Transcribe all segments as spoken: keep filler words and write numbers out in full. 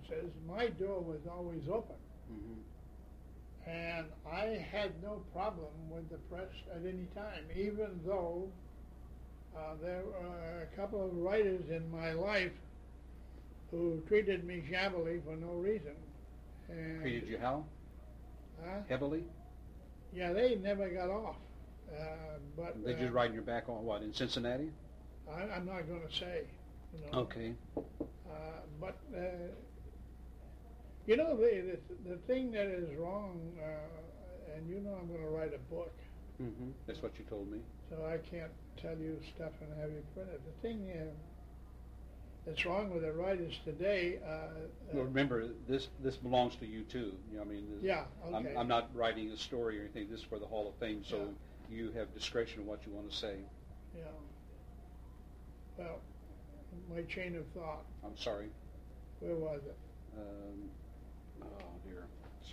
audiences, my door was always open. Mm-hmm. And I had no problem with the press at any time, even though uh, there were a couple of writers in my life who treated me shabbily for no reason. And, Treated you how? Huh? Heavily? Yeah, they never got off. Uh, but They just uh, riding your back on what, in Cincinnati? I, I'm not going to say. You know. Okay. Uh, but uh, you know the, the the thing that is wrong, uh, and you know I'm going to write a book, Mm-hmm. That's what you told me. so I can't tell you stuff and have you print it. The thing uh, that's wrong with the writers today. Uh, Well, uh, remember, this this belongs to you too. You know, I mean, this, Yeah, I'm, okay. I'm not writing a story or anything. This is for the Hall of Fame, so you have discretion in what you want to say. yeah. Well, my chain of thought. I'm sorry. Where was it? Um, oh dear.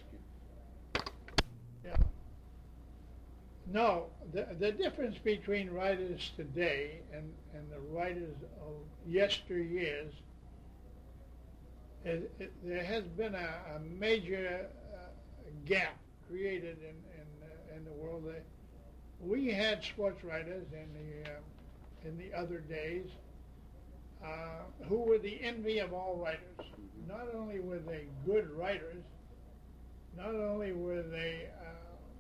Yeah. No, the the difference between writers today and, and the writers of yesteryears is it, there has been a, a major uh, gap created in in, uh, in the world. That we had sports writers in the uh, in the other days uh, who were the envy of all writers. Not only were they good writers, not only were they uh,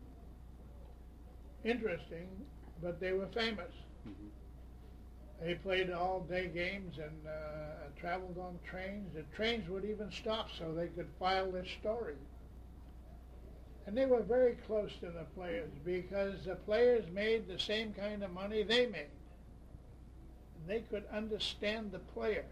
interesting, but they were famous. Mm-hmm. They played all-day games and uh, traveled on trains. The trains would even stop so they could file their story. And they were very close to the players because the players made the same kind of money they made. And they could understand the player.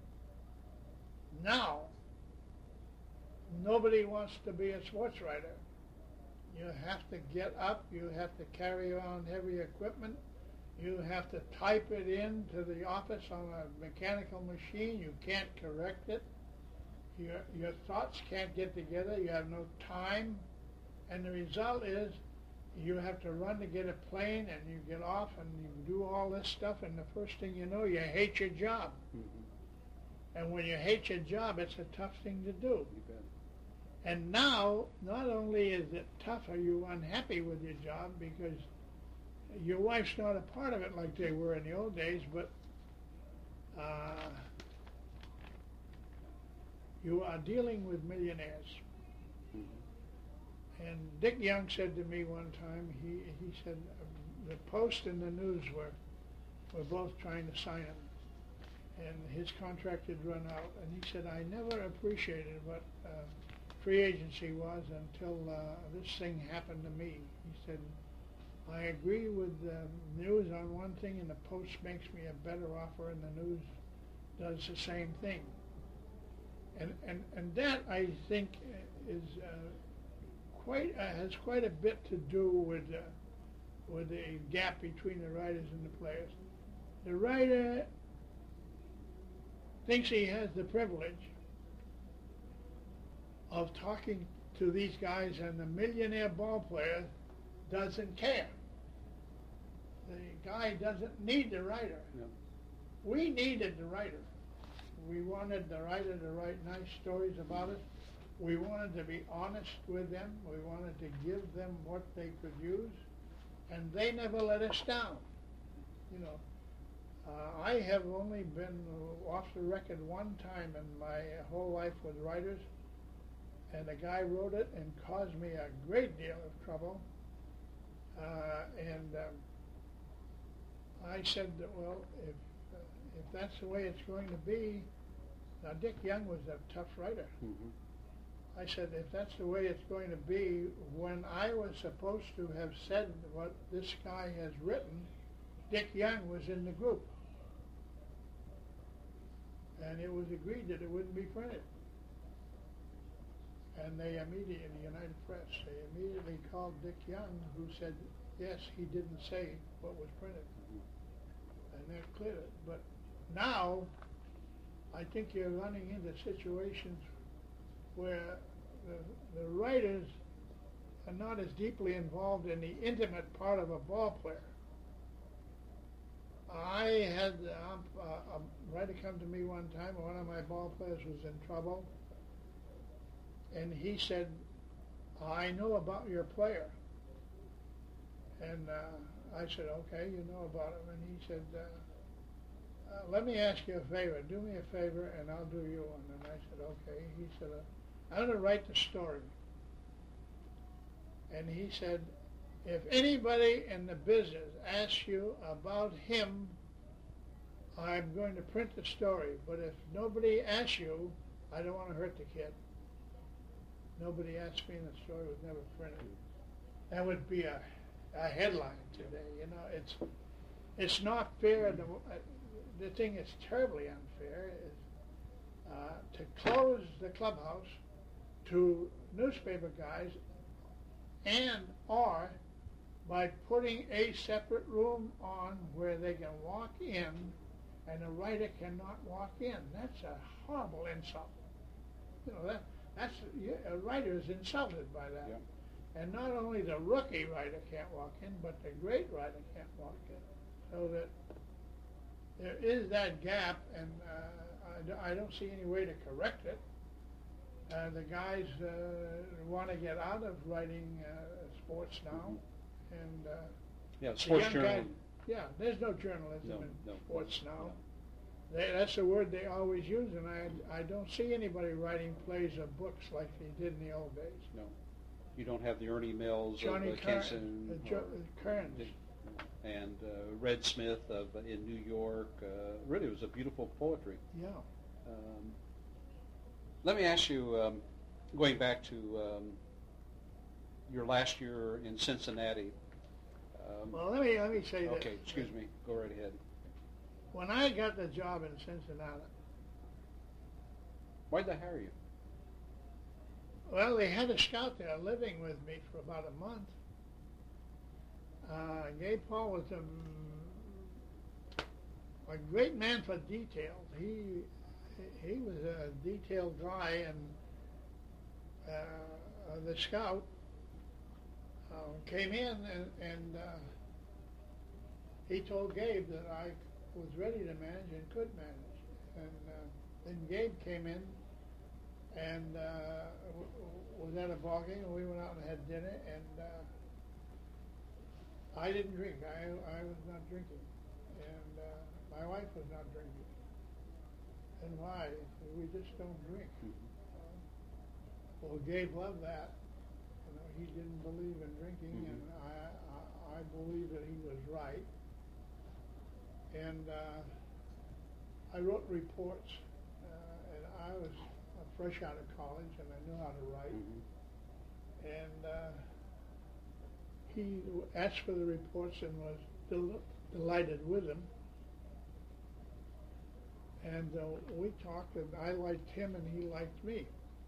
Now, nobody wants to be a sports writer. You have to get up, you have to carry around heavy equipment, you have to type it in to the office on a mechanical machine, you can't correct it, your, your thoughts can't get together, you have no time, and the result is you have to run to get a plane and you get off and you do all this stuff, and the first thing you know, you hate your job. Mm-hmm. And when you hate your job, it's a tough thing to do. You bet. And now, not only is it tough, are you unhappy with your job because your wife's not a part of it like they were in the old days, but uh, you are dealing with millionaires. Mm-hmm. And Dick Young said to me one time, he, he said, uh, the Post and the News were, were both trying to sign him. And his contract had run out. And he said, I never appreciated what uh, free agency was until uh, this thing happened to me. He said, I agree with the News on one thing, and the Post makes me a better offer, and the News does the same thing. And and, and that, I think, is uh, quite uh, has quite a bit to do with uh, with the gap between the writers and the players. The writer thinks he has the privilege of talking to these guys, and the millionaire ball player doesn't care. The guy doesn't need the writer. Yep. We needed the writer. We wanted the writer to write nice stories about us. We wanted to be honest with them. We wanted to give them what they could use, and they never let us down. You know, uh, I have only been off the record one time in my whole life with writers, and a guy wrote it and caused me a great deal of trouble. Uh, and um, I said that, well, if uh, if that's the way it's going to be, now Dick Young was a tough writer. Mm-hmm. I said, if that's the way it's going to be, when I was supposed to have said what this guy has written, Dick Young was in the group. And it was agreed that it wouldn't be printed. And they immediately, in the United Press, they immediately called Dick Young, who said, yes, he didn't say what was printed. Mm-hmm. And that cleared it. But now, I think you're running into situations where the, the writers are not as deeply involved in the intimate part of a ball player. I had um, uh, a writer come to me one time, one of my ball players was in trouble, and he said, I know about your player. And uh, I said, okay, you know about him. And he said, uh, uh, let me ask you a favor. Do me a favor, and I'll do you one. And I said, okay. He said, uh, I'm going to write the story. And he said, if anybody in the business asks you about him, I'm going to print the story. But if nobody asks you, I don't want to hurt the kid. Nobody asked me, and the story was never printed. That would be a, a headline today. You know, it's it's not fair. The, the thing that's terribly unfair is uh, to close the clubhouse to newspaper guys, and or by putting a separate room on where they can walk in and a writer cannot walk in. That's a horrible insult. You know, that that's a writer is insulted by that. Yeah. And not only the rookie writer can't walk in, but the great writer can't walk in. So that there is that gap, and uh, I, I don't see any way to correct it. Uh, the guys uh, want to get out of writing uh, sports now, mm-hmm. and uh, yeah, sports journalism. Yeah, there's no journalism no, in no, sports now. No. They, that's the word they always use, and I I don't see anybody writing plays or books like they did in the old days. No, you don't have the Ernie Mills Johnny of uh, Car- Kenson, uh, jo- Kearns. and uh, Red Smith of uh, in New York. Uh, really, it was a beautiful poetry. Yeah. Um, let me ask you, um, going back to um, your last year in Cincinnati. Um, well, let me let me say okay, this. Okay, excuse me. Go right ahead. When I got the job in Cincinnati, why'd they hire you? Well, they had a scout there living with me for about a month. Uh, Gabe Paul was a, a great man for details. He he was a detailed guy, and uh, the scout uh, came in and, and uh, he told Gabe that I was ready to manage and could manage. And uh, then Gabe came in and uh, w- was at a ball game, and we went out and had dinner, and uh, I didn't drink. I, I was not drinking. And uh, my wife was not drinking. And why? We just don't drink. Uh, well, Gabe loved that. You know, he didn't believe in drinking, mm-hmm. and I, I, I believe that he was right. And uh, I wrote reports, uh, and I was uh, fresh out of college, and I knew how to write. Mm-hmm. And uh, he asked for the reports and was del- delighted with them. And uh, we talked, and I liked him, and he liked me.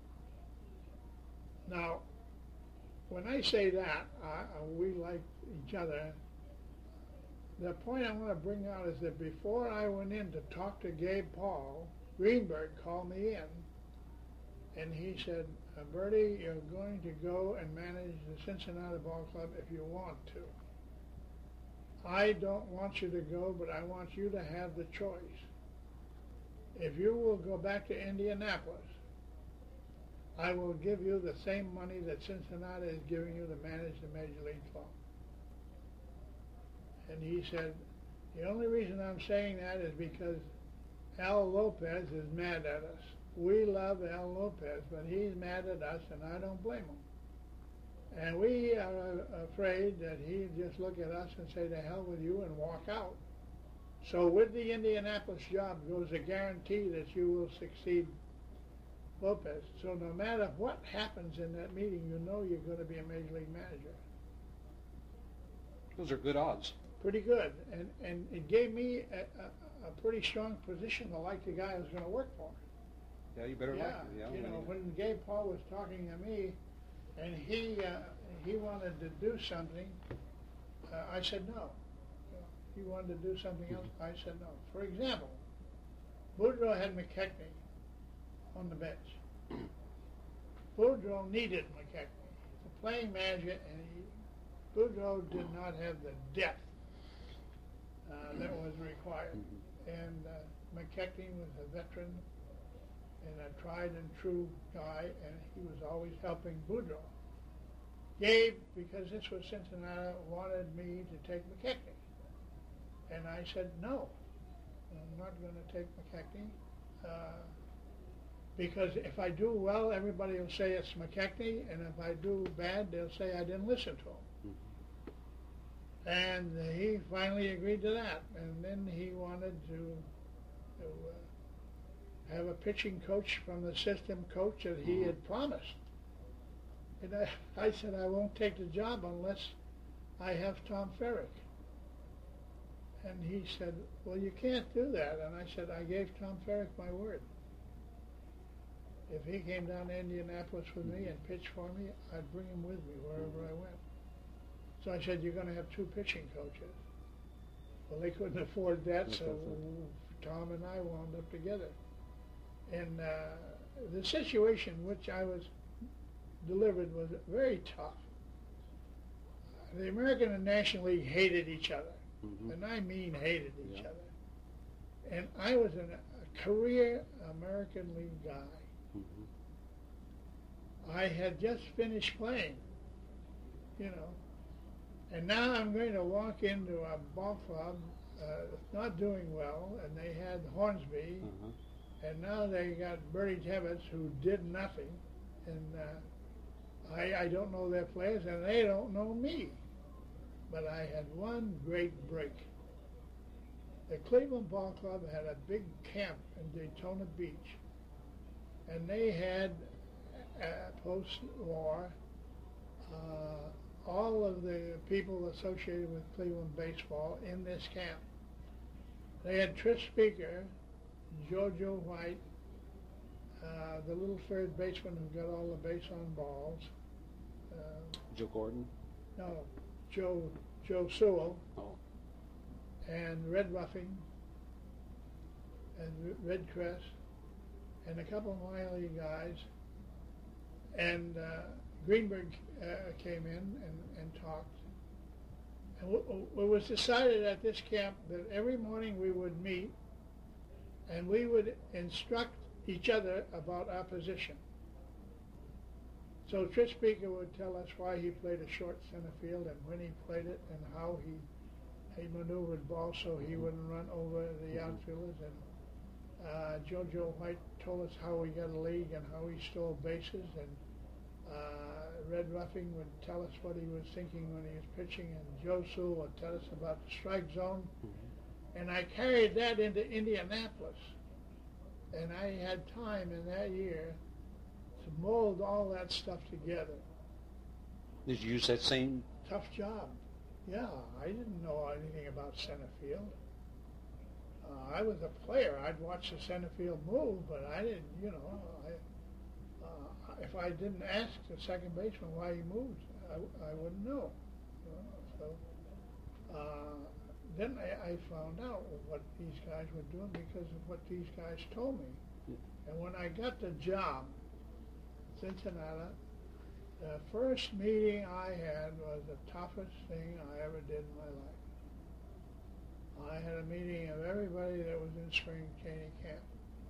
Now, when I say that, uh, we liked each other, the point I want to bring out is that before I went in to talk to Gabe Paul, Greenberg called me in, and he said, Bertie, you're going to go and manage the Cincinnati Ball Club if you want to. I don't want you to go, but I want you to have the choice. If you will go back to Indianapolis, I will give you the same money that Cincinnati is giving you to manage the Major League Club. And he said, the only reason I'm saying that is because Al Lopez is mad at us. We love Al Lopez, but he's mad at us, and I don't blame him. And we are afraid that he'd just look at us and say, to hell with you, and walk out. So with the Indianapolis job goes a guarantee that you will succeed Lopez. So no matter what happens in that meeting, you know you're going to be a Major League manager. Those are good odds. Pretty good. And and it gave me a, a, a pretty strong position to like the guy I was going to work for. Yeah, you better yeah, like it. Yeah, you know, when when Gabe Paul was talking to me, and he uh, he wanted to do something, uh, I said no. He wanted to do something else, I said no. For example, Boudreaux had McKechnie on the bench. Boudreaux needed McKechnie. He's a playing manager, and he, Boudreaux did not have the depth uh, that was required. And uh, McKechnie was a veteran, and a tried and true guy, and he was always helping Boudreaux. Gabe, because this was Cincinnati, wanted me to take McKechnie. And I said, no, I'm not going to take McKechnie. Uh, because if I do well, everybody will say it's McKechnie, and if I do bad, they'll say I didn't listen to him. Mm-hmm. And he finally agreed to that. And then he wanted to, to uh, have a pitching coach from the system coach that he had promised. And I, I said, I won't take the job unless I have Tom Ferrick. And he said, well, you can't do that. And I said, I gave Tom Ferrick my word. If he came down to Indianapolis with me and pitched for me, I'd bring him with me wherever I went. So I said, you're going to have two pitching coaches. Well, they couldn't afford that, so Tom and I wound up together. And uh, the situation which I was delivered was very tough. The American and National League hated each other, mm-hmm. and I mean hated each yeah. other. And I was an, a career American League guy. Mm-hmm. I had just finished playing, you know, and now I'm going to walk into a ball club uh, not doing well, and they had Hornsby, mm-hmm. and now they got Bertie Tebbetts, who did nothing, and uh, I, I don't know their players, and they don't know me. But I had one great break. The Cleveland Ball Club had a big camp in Daytona Beach, and they had, uh, post-war, uh, all of the people associated with Cleveland baseball in this camp. They had Tris Speaker, JoJo White, uh, the little third baseman who got all the base on balls. Uh, Joe Gordon? No, Joe Joe Sewell. Oh. And Red Ruffing, and Red Crest, and a couple of minor league guys. And uh, Greenberg uh, came in and, and talked. And w- it was decided at this camp that every morning we would meet and we would instruct each other about our position. So Tris Speaker would tell us why he played a short center field and when he played it and how he he maneuvered ball so he wouldn't run over the outfielders. And uh, JoJo White told us how he got a league and how he stole bases. And uh, Red Ruffing would tell us what he was thinking when he was pitching. And Joe Sewell would tell us about the strike zone. Mm-hmm. And I carried that into Indianapolis. And I had time in that year to mold all that stuff together. Did you use that same? Tough job. Yeah, I didn't know anything about center field. Uh, I was a player. I'd watch the center field move, but I didn't, you know, I, uh, if I didn't ask the second baseman why he moved, I, I wouldn't know. You know? So uh, then I, I found out what these guys were doing because of what these guys told me. Yeah. And when I got the job, Cincinnati, the first meeting I had was the toughest thing I ever did in my life. I had a meeting of everybody that was in spring training camp.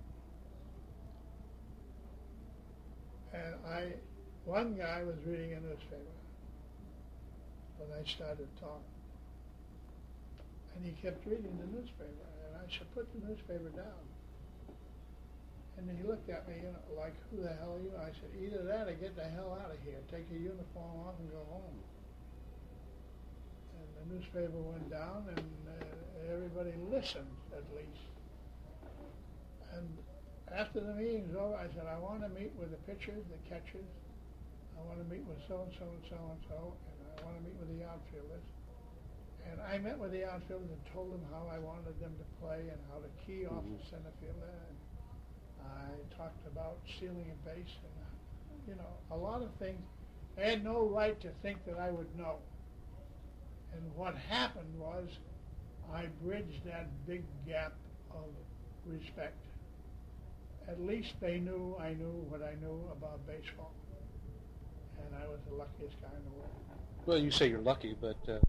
And I, one guy was reading a newspaper when I started talking. And he kept reading the newspaper. And I said, put the newspaper down. And he looked at me, you know, like, who the hell are you? I said, either that or get the hell out of here. Take your uniform off and go home. And the newspaper went down, and uh, everybody listened, at least. And after the meeting was over, I said, I want to meet with the pitchers, the catchers. I want to meet with so-and-so and so-and-so, and I want to meet with the outfielders. And I met with the outfielders and told them how I wanted them to play and how to key off mm-hmm. the center fielder. And I talked about stealing a base and, you know, a lot of things. I had no right to think that I would know. And what happened was I bridged that big gap of respect. At least they knew I knew what I knew about baseball. And I was the luckiest guy in the world. Well, you say you're lucky, but... Uh,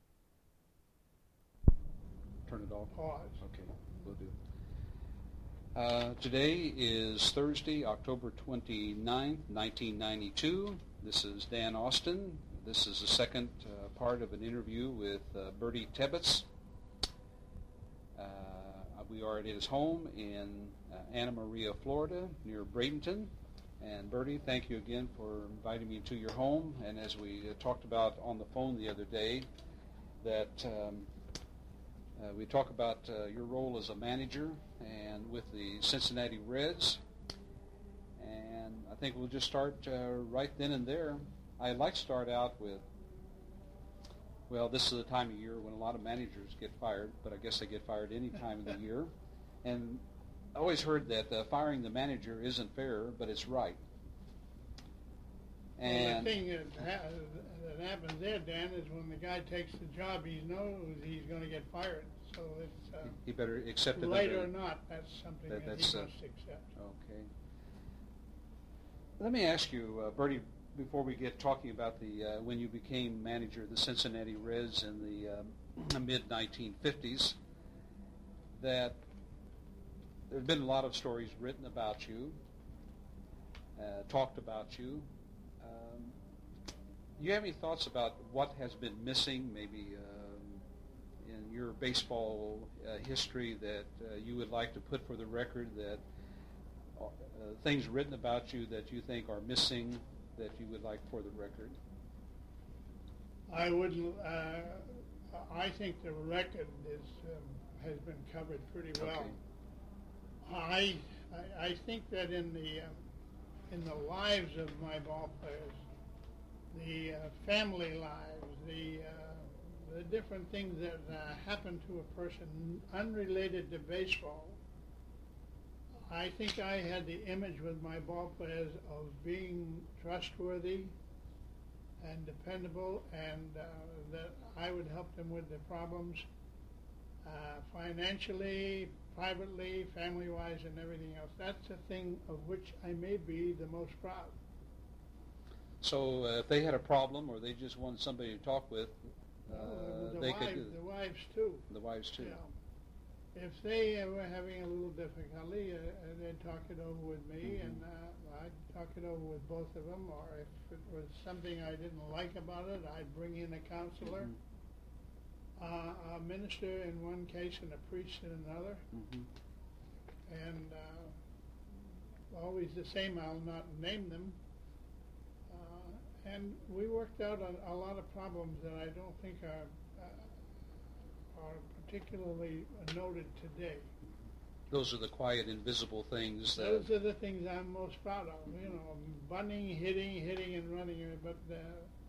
turn it off. Pause. Okay, we'll do. Uh, today is Thursday, October twenty-ninth, nineteen ninety-two. This is Dan Austin. This is the second uh, part of an interview with uh, Bertie Tebbetts. Uh, we are at his home in uh, Anna Maria, Florida, near Bradenton. And Bertie, thank you again for inviting me to your home. And as we uh, talked about on the phone the other day, that um, uh, we talk about uh, your role as a manager and with the Cincinnati Reds. And I think we'll just start uh, right then and there. I'd like to start out with, well, this is the time of year when a lot of managers get fired, but I guess they get fired any time of the year. And I always heard that uh, firing the manager isn't fair, but it's right. And well, the thing that, ha- that happens there, Dan, is when the guy takes the job, he knows he's going to get fired. So it's uh, he better accept it. Right or not, that's something that, that that's, he uh, must accept. Okay. Let me ask you, uh, Bertie, before we get talking about the uh, when you became manager of the Cincinnati Reds in the um, mid nineteen fifties, that there have been a lot of stories written about you, uh, talked about you. Um, do you have any thoughts about what has been missing, maybe um, in your baseball uh, history, that uh, you would like to put for the record, that uh, things written about you that you think are missing that you would like for the record? I wouldn't. Uh, I think the record is um, has been covered pretty well. Okay. I, I I think that in the um, in the lives of my ball players, the uh, family lives, the uh, the different things that uh, happen to a person unrelated to baseball, I think I had the image with my ball players of being trustworthy and dependable, and uh, that I would help them with their problems uh, financially, privately, family-wise, and everything else. That's the thing of which I may be the most proud. So uh, if they had a problem or they just wanted somebody to talk with, uh, Uh, the they wives, could do the wives too. the wives too. Yeah. If they uh, were having a little difficulty, uh, uh, they'd talk it over with me, Mhm. and uh, I'd talk it over with both of them. Or if it was something I didn't like about it, I'd bring in a counselor, Mhm. uh, a minister in one case and a priest in another, Mhm. and uh, always the same. I'll not name them. Uh, and we worked out a, a lot of problems that I don't think are uh, are particularly noted today. Those are the quiet, invisible things. That, Those are the things I'm most proud of. You know, bunting, hitting, hitting, and running. But the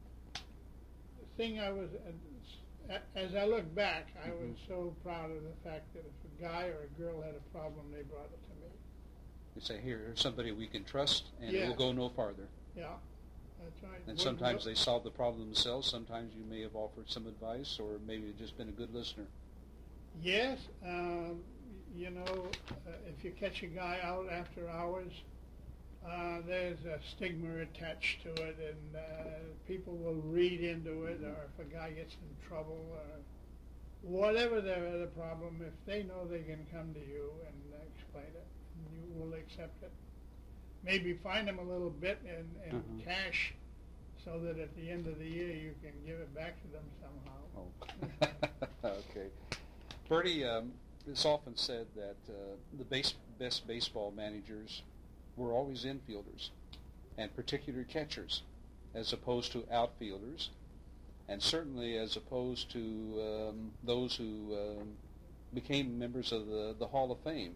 thing I was, uh, as I look back, I Mhm. was so proud of the fact that if a guy or a girl had a problem, they brought it to me. you say, here, here's somebody we can trust, and Yeah. it will go no farther. Yeah, that's right. And What- sometimes what- they solve the problem themselves. Sometimes you may have offered some advice, or maybe you've just been a good listener. Yes, um, you know, uh, if you catch a guy out after hours, uh, there's a stigma attached to it, and uh, people will read into it, or if a guy gets in trouble, or whatever their the problem, if they know they can come to you and explain it, and you will accept it. Maybe find them a little bit in, in Mhm. cash, so that at the end of the year you can give it back to them somehow. Oh. Okay. Bertie, um, it's often said that uh, the base, best baseball managers were always infielders, and particular catchers, as opposed to outfielders, and certainly as opposed to um, those who um, became members of the, the Hall of Fame.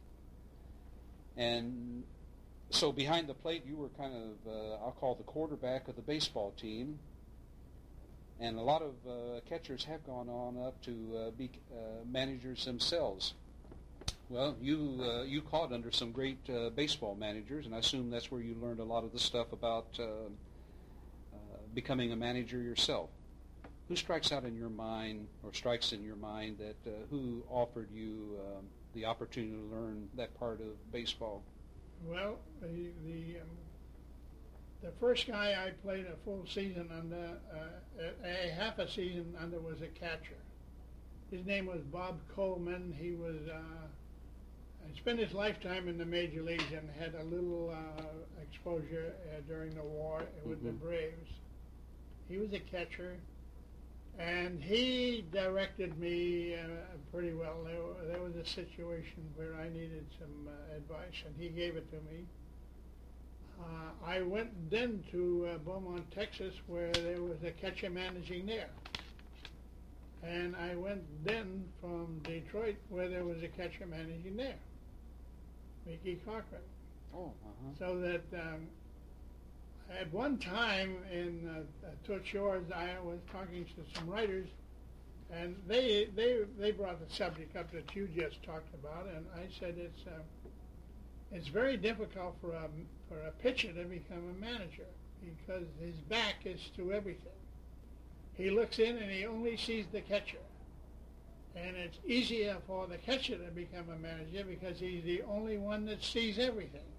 And so behind the plate, you were kind of, uh, I'll call the quarterback of the baseball team. And a lot of uh, catchers have gone on up to uh, be uh, managers themselves. Well, you uh, you caught under some great uh, baseball managers, and I assume that's where you learned a lot of the stuff about uh, uh, becoming a manager yourself. Who strikes out in your mind, or strikes in your mind, that uh, who offered you um, the opportunity to learn that part of baseball? Well, the the, um, the first guy I played a full season under, uh, a, a half a season under, was a catcher. His name was Bob Coleman. He was uh, I spent his lifetime in the major leagues and had a little uh, exposure uh, during the war with Mhm. the Braves. He was a catcher, and he directed me uh, pretty well. There, wa- there was a situation where I needed some uh, advice, and he gave it to me. Uh, I went then to uh, Beaumont, Texas, where there was a catcher managing there. And I went then from Detroit, where there was a catcher managing there, Mickey Cochran. Oh, uh-huh. So that um, at one time in uh, Toots Shores, I was talking to some writers, and they they they brought the subject up that you just talked about, and I said it's uh, it's very difficult for a for a pitcher to become a manager because his back is to everything. He looks in and he only sees the catcher. And it's easier for the catcher to become a manager because he's the only one that sees everything.